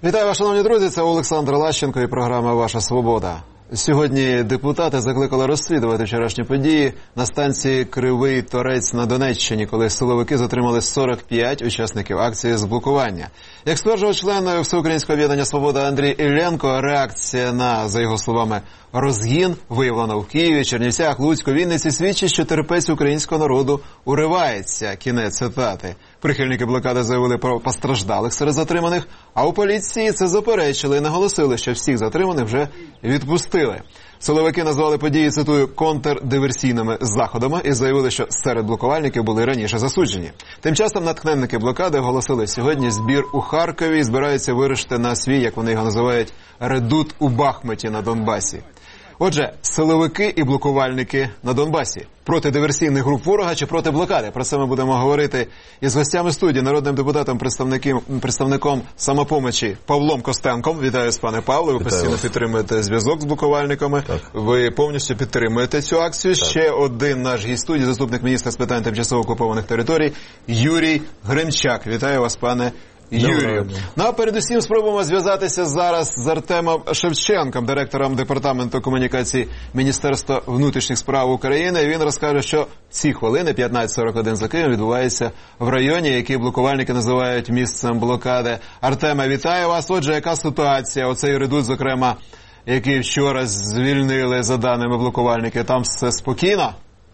Вітаю вас, шановні друзі, це Олександр Лащенко і програма «Ваша свобода». Сьогодні депутати закликали розслідувати вчорашні події на станції Кривий Торець на Донеччині, коли силовики затримали 45 учасників акції з блокування. Як стверджував член Всеукраїнського об'єднання «Свобода» Андрій Іллєнко, реакція на, за його словами, розгін, виявлено в Києві, Чернівцях, Луцьку, Вінниці, свідчить, що терпець українського народу уривається. Кінець цитати. Прихильники блокади заявили про постраждалих серед затриманих, а у поліції це заперечили і наголосили, що всіх затриманих вже відпустили. Силовики назвали події, цитую, контрдиверсійними заходами і заявили, що серед блокувальників були раніше засуджені. Тим часом натхненники блокади оголосили сьогодні збір у Харкові і збираються вирушити на свій, як вони його називають, редут у Бахмуті на Донбасі. Отже, силовики і блокувальники на Донбасі. Проти диверсійних груп ворога чи проти блокади? Про це ми будемо говорити із гостями студії, народним депутатом, представником «Самопомочі» Павлом Костенком. Вітаю вас, пане Павло. Ви постійно підтримуєте зв'язок з блокувальниками. Так. Ви повністю підтримуєте цю акцію. Так. Ще один наш гість студії, заступник міністра з питань тимчасово окупованих територій Юрій Гримчак. Вітаю вас, пане Юрію. Ну, а передусім спробуємо зв'язатися зараз з Артемом Шевченком, директором департаменту комунікацій Міністерства внутрішніх справ України. І він розкаже, що ці хвилини, 15:41 за Києвом, відбувається в районі, який блокувальники називають місцем блокади. Артеме, вітаю вас. Отже, яка ситуація? Оцей редут, зокрема, який вчора звільнили, за даними блокувальників, там все спокійно?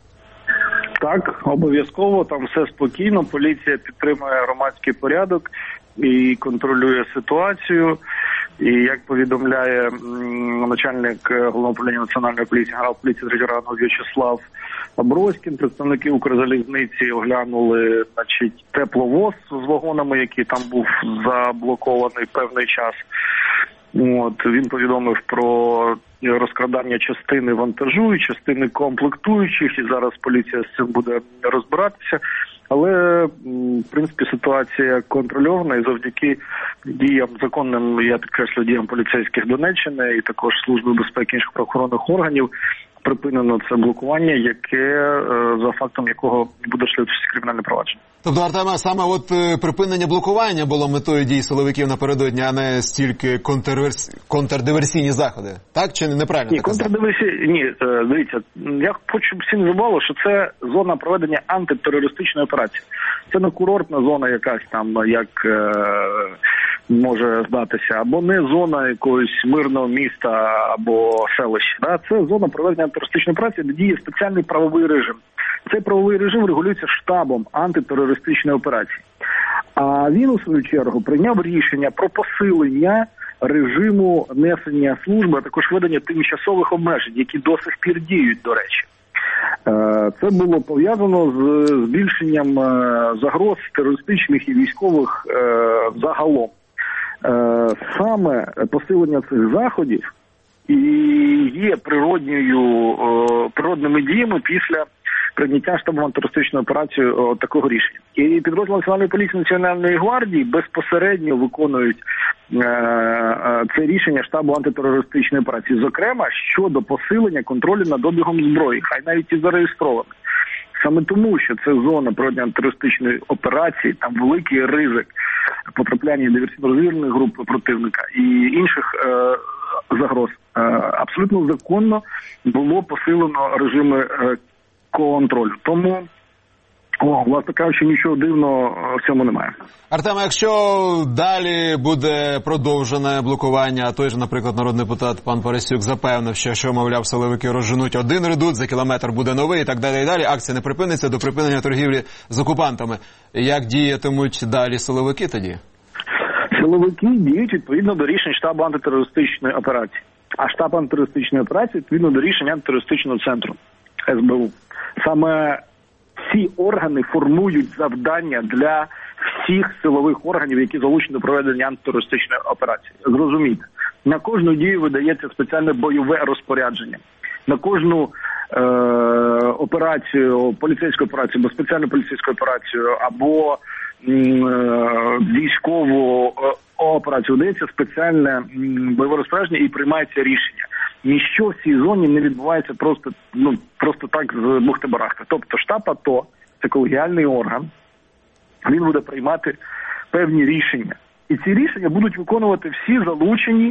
Так, обов'язково, там все спокійно, поліція підтримує громадський порядок і контролює ситуацію. І як повідомляє начальник Головного управління Національної поліції, генерал поліції третього рангу В'ячеслав Аброськін, представники Укрзалізниці оглянули, тепловоз з вагонами, який там був заблокований певний час. Він повідомив про розкрадання частини вантажу і частини комплектуючих, і зараз поліція з цим буде розбиратися. Але, в принципі, ситуація контрольована і завдяки діям законним, я підкреслю, діям поліцейських Донеччини і також Служби безпеки інших правоохоронних органів припинено це блокування, яке, за фактом якого буде шлюбитися кримінальне провадження. Тобто, Артема, саме припинення блокування було метою дій силовиків напередодні, а не стільки контрдиверсійні заходи? Так чи неправильно? Ні, ні, дивіться, я хочу, щоб всі не забували, що це зона проведення антитерористичної операції. Це не курортна зона якась там, як може здатися, або не зона якогось мирного міста або селища. Це зона проведення антитерористичної операції, де діє спеціальний правовий режим. Цей правовий режим регулюється штабом антитерористичної операції. А він, у свою чергу, прийняв рішення про посилення режиму несення служби, а також введення тимчасових обмежень, які до сих пір діють, до речі. Це було пов'язано з збільшенням загроз терористичних і військових загалом. Саме посилення цих заходів і є природними діями після прийняття штабом антитерористичної операції такого рішення. І підрозділи Національної поліції, Національної гвардії безпосередньо виконують це рішення штабу антитерористичної операції, зокрема щодо посилення контролю над обігом зброї, хай навіть і зареєстрованих. Саме тому, що це зона проведення антитерористичної операції, там великий ризик потрапляння диверсійно-розвідувальних груп противника і інших загроз. Абсолютно законно було посилено режими контролю. Тому, власне кажучи, нічого дивного в цьому немає. Артема, якщо далі буде продовжене блокування, а той же, наприклад, народний депутат пан Парасюк запевнив, що, мовляв, силовики розженуть один редут, за кілометр буде новий і так далі, акція не припиниться до припинення торгівлі з окупантами. Як діятимуть далі силовики тоді? Силовики діють відповідно до рішень штабу антитерористичної операції. А штаб антитерористичної операції відповідно до рішень антитерористичного центру СБУ. Саме ці органи формують завдання для всіх силових органів, які залучені до проведення антитерористичної операції. Зрозумійте, на кожну дію видається спеціальне бойове розпорядження. На кожну операцію, поліцейську операцію, або спеціальну поліцейську операцію, або військову операцію видається спеціальне бойове розпорядження і приймається рішення. Ніщо в цій зоні не відбувається просто так з бухти-барахти. Тобто штаб АТО – це колегіальний орган, він буде приймати певні рішення І ці рішення будуть виконувати всі залучені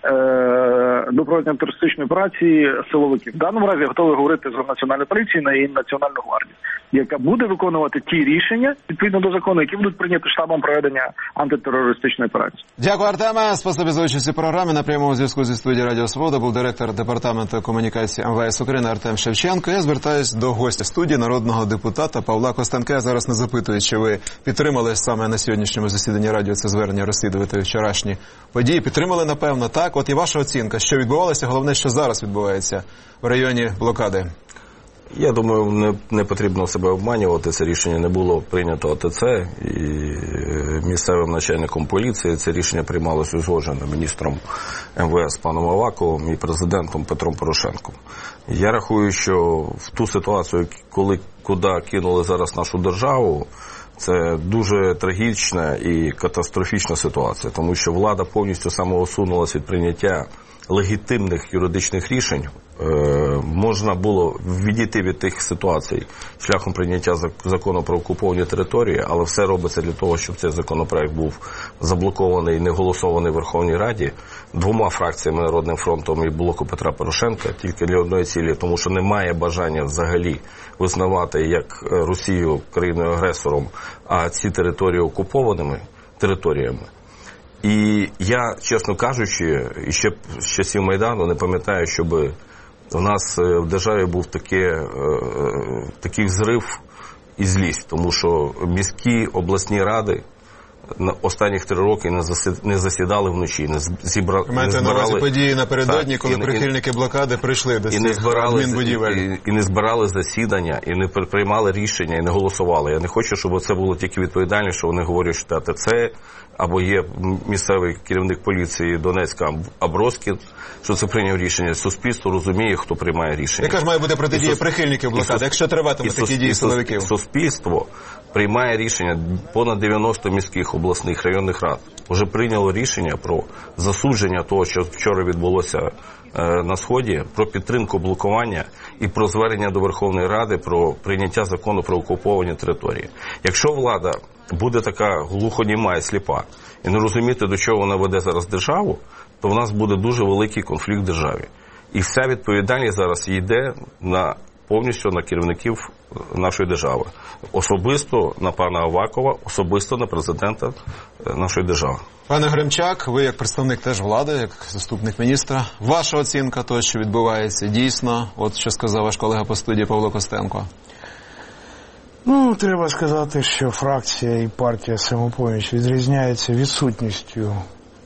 до проведення терористичної операції силовики. В даному разі я готовий говорити за Національну поліцію і Національну гвардію, яка буде виконувати ті рішення, відповідно до закону, які будуть прийняті штабом проведення антитерористичної операції. Дякую, Артеме. Спасибі за участь у програмі. На прямому зв'язку зі студією Радіо Свобода був директор департаменту комунікації МВС України Артем Шевченко. Я звертаюсь до гостя студії, народного депутата Павла Костенка. Я зараз не запитую, чи ви підтримали саме на сьогоднішньому засіданні радіо це звернення розслідувати вчорашні події. Підтримали, напевно, так. От і ваша оцінка, що відбувалося, головне, що зараз відбувається в районі блокади. Я думаю, не потрібно себе обманювати. Це рішення не було прийнято ОТЦ і місцевим начальником поліції. Це рішення приймалося узгоджено міністром МВС паном Аваковим і президентом Петром Порошенком. Я рахую, що в ту ситуацію, куди кинули зараз нашу державу, це дуже трагічна і катастрофічна ситуація, тому що влада повністю самоусунулася від прийняття легітимних юридичних рішень. Можна було відійти від тих ситуацій шляхом прийняття закону про окуповані території, але все робиться для того, щоб цей законопроект був заблокований і не голосований в Верховній Раді двома фракціями Народним фронтом і блоку Петра Порошенка тільки для одної цілі, тому що немає бажання взагалі визнавати як Росію країною-агресором, а ці території окупованими територіями. І я, чесно кажучи, ще з часів Майдану не пам'ятаю, щоб у нас в державі був такий взрив і злість, тому що міські обласні ради на останніх 3 роки не засідали вночі, не Маєте на увазі події напередодні, коли прихильники блокади прийшли до цих адмінбудівель. І не збирали засідання, і не приймали рішення, і не голосували. Я не хочу, щоб це було тільки відповідальність, що вони говорять, що ТЦ, або є місцевий керівник поліції Донецька Аброськін, що це прийняв рішення. Суспільство розуміє, хто приймає рішення. Яка ж має бути протидія прихильників блокади, якщо триватимуть такі дії силовиків? Суспільство приймає рішення, понад 90 міських, обласних, районних рад вже прийняло рішення про засудження того, що вчора відбулося на Сході, про підтримку блокування і про звернення до Верховної Ради про прийняття закону про окуповані території. Якщо влада буде така глухоніма і сліпа і не розуміти, до чого вона веде зараз державу, то в нас буде дуже великий конфлікт в державі. І вся відповідальність зараз йде повністю на керівників нашої держави. Особисто на пана Авакова, особисто на президента нашої держави. Пане Гремчак, ви як представник теж влади, як заступник міністра, ваша оцінка того, що відбувається, дійсно, от що сказав ваш колега по студії Павло Костенко. Треба сказати, що фракція і партія «Самопоміч» відрізняється відсутністю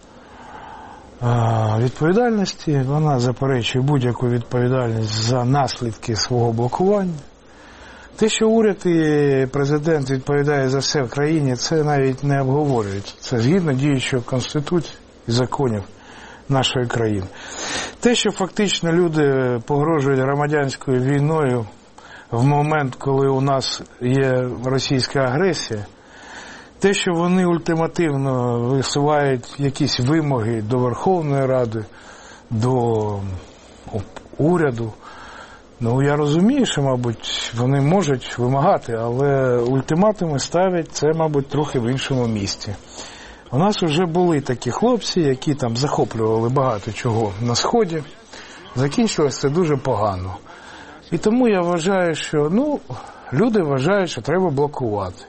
відповідальності. Вона заперечує будь-яку відповідальність за наслідки свого блокування. Те, що уряд і президент відповідає за все в країні, це навіть не обговорюється. Це згідно діючої Конституції і законів нашої країни. Те, що фактично люди погрожують громадянською війною в момент, коли у нас є російська агресія, те, що вони ультимативно висувають якісь вимоги до Верховної Ради, до уряду, я розумію, що, мабуть, вони можуть вимагати, але ультиматуми ставлять це, мабуть, трохи в іншому місці. У нас вже були такі хлопці, які там захоплювали багато чого на Сході. Закінчилось це дуже погано. І тому я вважаю, що, люди вважають, що треба блокувати.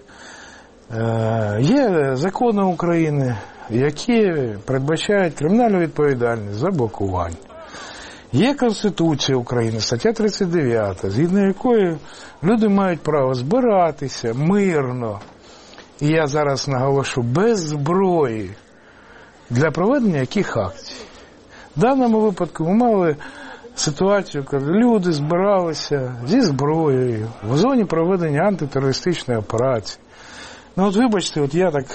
Є закони України, які передбачають кримінальну відповідальність за блокування. Є Конституція України, стаття 39, згідно якої люди мають право збиратися мирно, і я зараз наголошу, без зброї, для проведення яких акцій. В даному випадку ми мали ситуацію, коли люди збиралися зі зброєю в зоні проведення антитерористичної операції. Вибачте, я так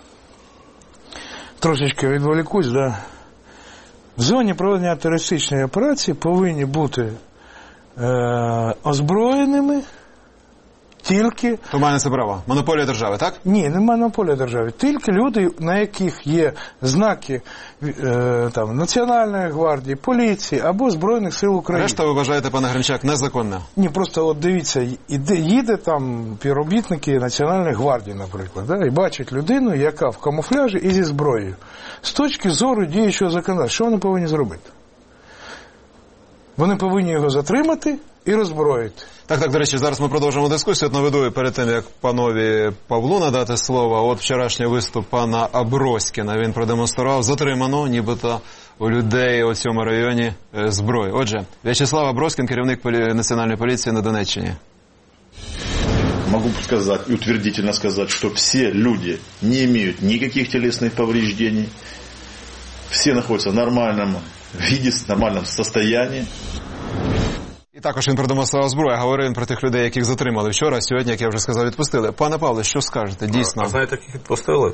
трошечки відволікусь, в зоні проведення антитерористичної операції повинні бути озброєними тільки... То має на це право. Монополія держави, так? Ні, не монополія держави. Тільки люди, на яких є знаки Національної гвардії, поліції або Збройних сил України. Решта, ви вважаєте, пане Гринчак, незаконно? Ні, просто от дивіться, їде там співробітники Національної гвардії, наприклад, да, і бачать людину, яка в камуфляжі і зі зброєю. З точки зору діючого законодавства, що вони повинні зробити? Вони повинні його затримати і роззброїти. Так, до речі, зараз ми продовжимо дискусію. От наведу перед тим, як панові Павлу надати слово. От вчорашній виступ пана Аброськіна. Він продемонстрував затриману, нібито у людей у цьому районі зброю. Отже, В'ячеслав Аброськін, керівник Національної поліції на Донеччині. Могу сказать и утвердительно сказать, что все люди не имеют никаких телесных повреждений. Все находятся в нормальном виде, в нормальном состоянии. І також він продемонстрував зброю. Говорив він про тих людей, яких затримали вчора, а сьогодні, як я вже сказав, відпустили. Пане Павле, що скажете? Дійсно. А знаєте, яких відпустили?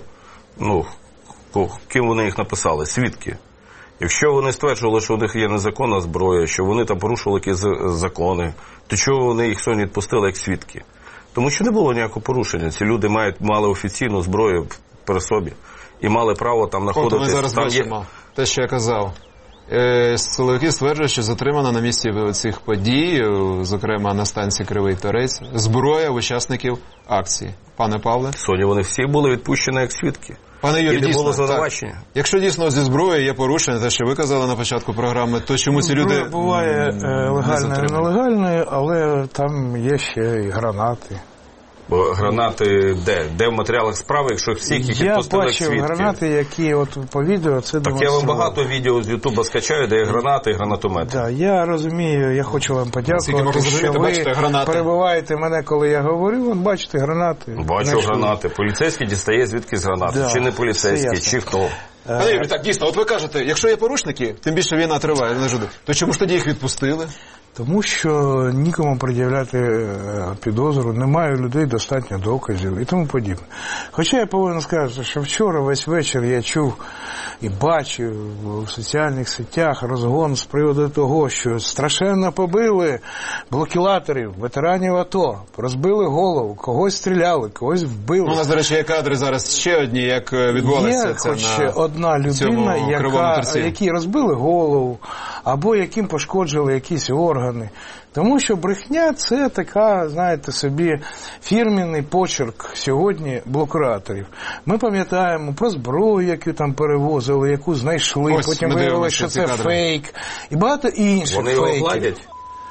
Ким вони їх написали? Свідки. Якщо вони стверджували, що у них є незаконна зброя, що вони там порушували якісь закони, то чого вони їх сьогодні відпустили як свідки? Тому що не було ніякого порушення. Ці люди мали офіційну зброю при собі і мали право там знаходитися. Ми зараз бачимо те, що я казав. Силовики стверджують, що затримана на місці цих подій, зокрема на станції Кривий Торець, зброя учасників акції. Пане Павле? Сьогодні вони всі були відпущені як свідки. Пане Юрій, дійсно, було звинувачення. Якщо дійсно зі зброєю є порушення, те, що ви казали на початку програми, то чому ці люди буває легальною і нелегальною, але там є ще і гранати. Бо гранати де? Де в матеріалах справи, якщо всіх їх відпустили як свідки? Я бачив гранати, які от по відео це демонстрували. Так я вам багато відео з Ютуба скачаю, де є гранати і гранатомети. Так, я розумію, я хочу вам подякувати, що ви перебиваєте мене, коли я говорю, от бачите гранати. Бачу гранати. Поліцейський дістає звідкись гранати. Чи не поліцейський, чи хто. Пане Юрій, так, дійсно, от ви кажете, якщо є порушники, тим більше війна триває, то чому ж тоді їх відпустили? Тому що нікому пред'являти підозру, немає у людей достатньо доказів і тому подібне. Хоча я повинен сказати, що вчора весь вечір я чув і бачив в соціальних сетях розгон з приводу того, що страшенно побили блокіляторів, ветеранів АТО, розбили голову, когось стріляли, когось вбили. У нас, до речі, є кадри зараз ще одні, як відбувалося це на одна людина, якій розбили голову, або яким пошкоджили якісь органи. Тому що брехня – це така, знаєте собі, фірменний почерк сьогодні блокіляторів. Ми пам'ятаємо про зброю, яку там перевозили, яку знайшли, потім виявилося, що це фейк. І багато інших фейків. Вони його гладять?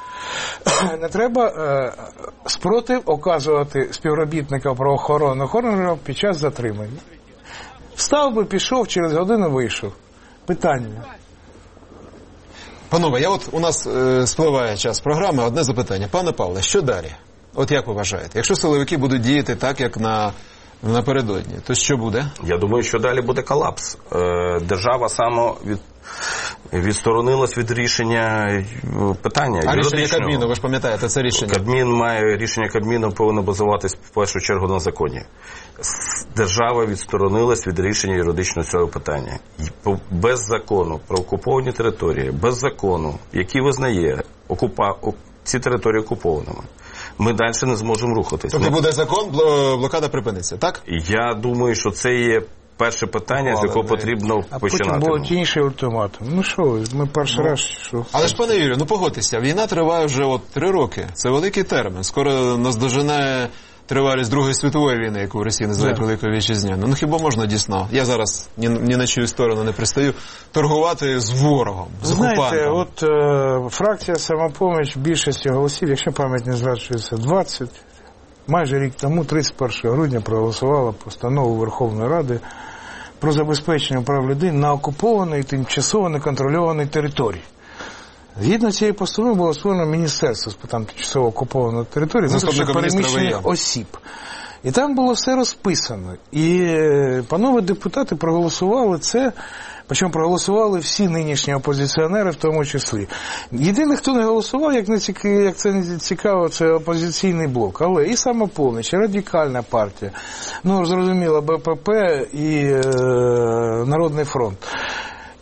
Не треба спротив оказувати співробітника правоохоронного органу під час затримання. Встав би, пішов, через годину вийшов. Питання. Панове, у нас спливає час програми, одне запитання. Пане Павле, що далі? От як ви вважаєте? Якщо силовики будуть діяти так, як напередодні, то що буде? Я думаю, що далі буде колапс. Держава відсторонилась від рішення питання. А рішення Кабміну, ви ж пам'ятаєте, це рішення? Рішення Кабміну повинно базуватись в першу чергу на законі. Держава відсторонилась від рішення юридичного цього питання. Без закону про окуповані території, без закону, який визнає ці території окупованими, ми далі не зможемо рухатись. Тобто буде закон, блокада припиниться, так? Я думаю, що це є перше питання, з якого потрібно починати. А потім будуть інші ультиматум. Ну що, ми перший раз... Що? Але ж, пане Юрію, погодьтеся, війна триває вже 3 роки. Це великий термін. Скоро наздожене тривалість Другої світової війни, яку в Росії називають Великою Вітчизняною. Хіба можна дійсно, я зараз ні на чию сторону не пристаю, торгувати з ворогом, з окупантом? Знаєте, от фракція «Самопоміч» в більшості голосів, якщо пам'ять не зраджується, 20, майже рік тому, 31 грудня, проголосувала постанову Верховної Ради про забезпечення прав людини на окупованій, тимчасово неконтрольованій території. Згідно цієї постанови було створено Міністерство з питань тимчасово окупованої території, внутрішньо переміщених осіб. І там було все розписано. І панове депутати проголосували це, причому проголосували всі нинішні опозиціонери в тому числі. Єдине, хто не голосував, як це не цікаво, це опозиційний блок. Але і «Самопоміч», і Радикальна партія, зрозуміло, БПП і Народний фронт.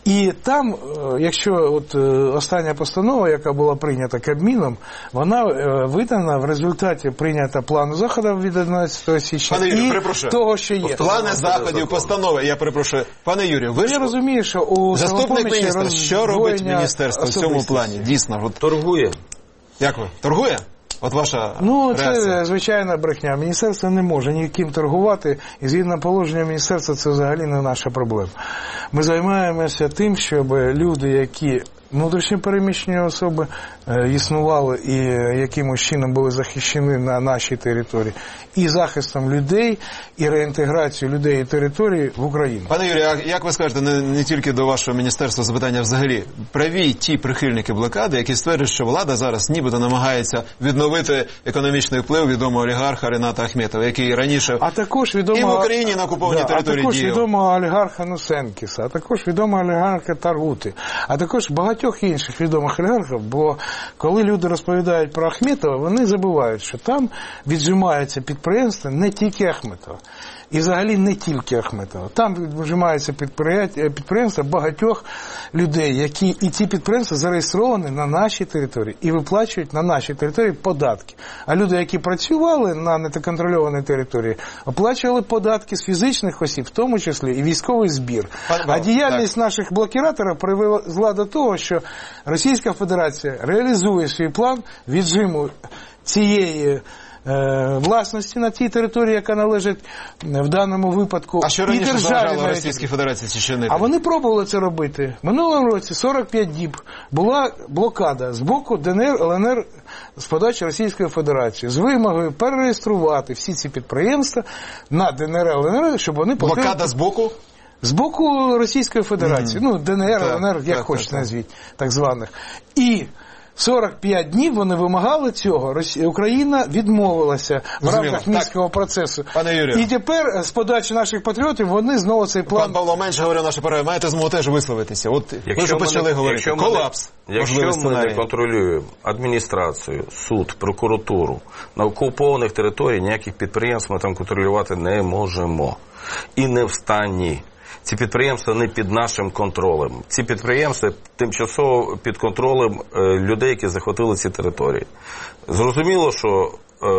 І там, якщо от остання постанова, яка була прийнята Кабміном, вона видана в результаті прийнята плану заходів від 11 січня Пане Юрію, і перепрошую. того, що є. Плани заходів, постанови, я перепрошую. Пане Юрію, ви Я розумію, що у заступник «Самопомочі» міністра, що робить роздвоєння міністерство в цьому особистості. плані? Дійсно, от, Торгує. як ви? Торгує? От ваша реакція. Це звичайна брехня. Міністерство не може ніким торгувати, і згідно положення міністерства це взагалі не наша проблема. Ми займаємося тим, щоб люди, які внутрішньо переміщені особи існували і якимось чином були захищені на нашій території, і захистом людей, і реінтеграцією людей і території в Україну. Пане Юрію, а як ви скажете, не тільки до вашого міністерства запитання взагалі, праві ті прихильники блокади, які стверджують, що влада зараз нібито намагається відновити економічний вплив відомого олігарха Рената Ахметова, який раніше А також і в Україні на окупованій території а також діяв. відомого олігарха Нусенкіса, а також відомого олігарха Таргути, а також багатьох інших відомих олігархів, бо коли люди розповідають про Ахметова, вони забувають, що там віджимаються підприємства не тільки Ахметова. І взагалі не тільки Ахметова. Там віджимаються підприємства багатьох людей, які і ці підприємства зареєстровані на нашій території і виплачують на нашій території податки. А люди, які працювали на неконтрольованій території, оплачували податки з фізичних осіб, в тому числі і військовий збір. А діяльність наших блокіраторів привела до того, що Російська Федерація реалізує свій план віджиму цієї власності на тій території, яка належить в даному випадку А що раніше заважало Російській Федерації це чинити? А вони пробували це робити. Минулого році 45 діб була блокада з боку ДНР, ЛНР з подачі Російської Федерації з вимогою перереєструвати всі ці підприємства на ДНР, ЛНР, щоб вони платили... Блокада з боку? З боку Російської Федерації. Ну, ДНР, ЛНР, як хочете назвіть, так званих. І 45 днів вони вимагали цього. Україна відмовилася в рамках Мінського процесу. Пане Юрію. І тепер з подачі наших патріотів вони знову цей план... Пан Павло менше говорив нашій перерві. Маєте змогу теж висловитися. От ви вже почали говорити. Колапс. Якщо ми не контролюємо адміністрацію, суд, прокуратуру, на окупованих територіях ніяких підприємств ми там контролювати не можемо. І не в стані. Ці підприємства не під нашим контролем. Ці підприємства тимчасово під контролем людей, які захопили ці території. Зрозуміло, що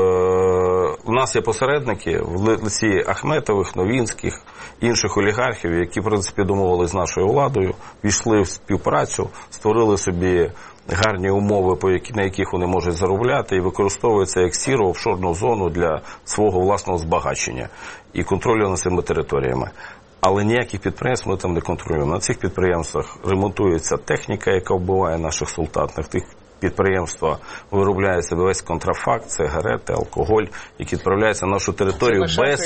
у нас є посередники в лиці Ахметових, Новінських, інших олігархів, які, в принципі, домовились з нашою владою, війшли в співпрацю, створили собі гарні умови, на яких вони можуть заробляти, і використовують це як сіру офшорну зону для свого власного збагачення і контролю над цими територіями. Але ніяких підприємств ми там не контролюємо. На цих підприємствах ремонтується техніка, яка вбиває наших солдат. На тих підприємствах виробляється весь контрафакт, сигарети, алкоголь, які відправляються на нашу територію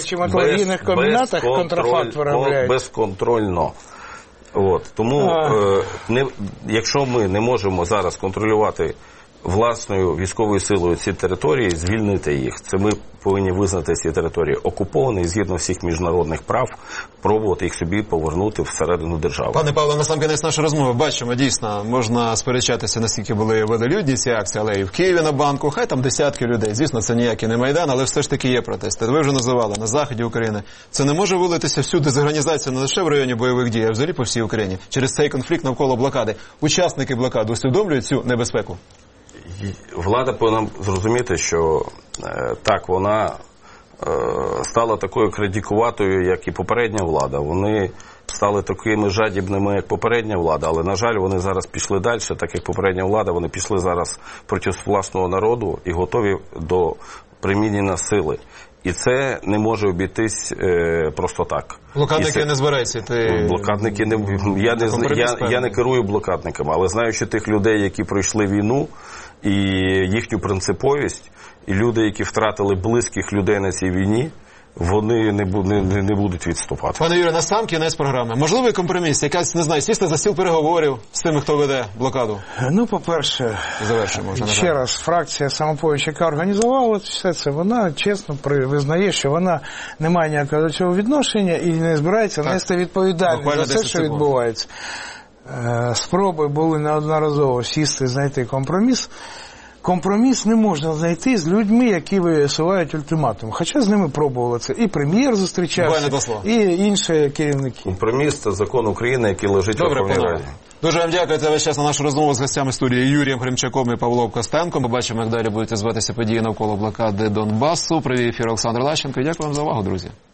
безконтрольно. Тому, якщо ми не можемо зараз контролювати власною військовою силою ці території, звільнити їх. Це ми повинні визнати ці території окуповані і згідно всіх міжнародних прав пробувати їх собі повернути всередину держави. Пане Павло, на сам кінець нашої розмови бачимо, дійсно, можна сперечатися, наскільки були велелюдні ці акції, але і в Києві на банку, хай там десятки людей. Звісно, це ніякий не Майдан, але все ж таки є протести. Ви вже називали на заході України. Це не може вилитися всюди з організацією не лише в районі бойових дій, а взагалі по всій Україні. Через цей конфлікт навколо блокади. Учасники блокади усвідомлюють цю небезпеку? Влада повинна зрозуміти, що так, вона стала такою крадікуватою, як і попередня влада. Вони стали такими жадібними, як попередня влада, але, на жаль, вони зараз пішли далі, так як попередня влада, вони пішли зараз проти власного народу і готові до примінення сили. І це не може обійтись просто так. Блокадники не збираються йти. Блокадники не я не керую блокадниками, але знаючи тих людей, які пройшли війну, і їхню принциповість, і люди, які втратили близьких людей на цій війні, вони не будуть відступати. Пане Юрію, на сам кінець програми. Можливий компроміс? Якась, не знаю, сісти за стіл переговорів з тими, хто веде блокаду? Ну, по-перше, ще раз, фракція «Самопоміч», яка організувала все це, вона чесно визнає, що вона не має ніякого до цього відношення і не збирається нести відповідальність за все, що відбувається. Спроби були неодноразово сісти, знайти компроміс. компроміс не можна знайти з людьми, які висувають ультиматум. Хоча з ними пробували це. І прем'єр зустрічався, і інші керівники. Компроміс – це закон України, який лежить в Верховній Раді. Дуже вам дякую за весь час на нашу розмову з гостями студії Юрієм Хремчаком і Павлом Костенком. Побачимо, як далі будуть зватися події навколо блокади Донбасу. Привів ефір Олександр Лащенко. Дякую вам за увагу, друзі.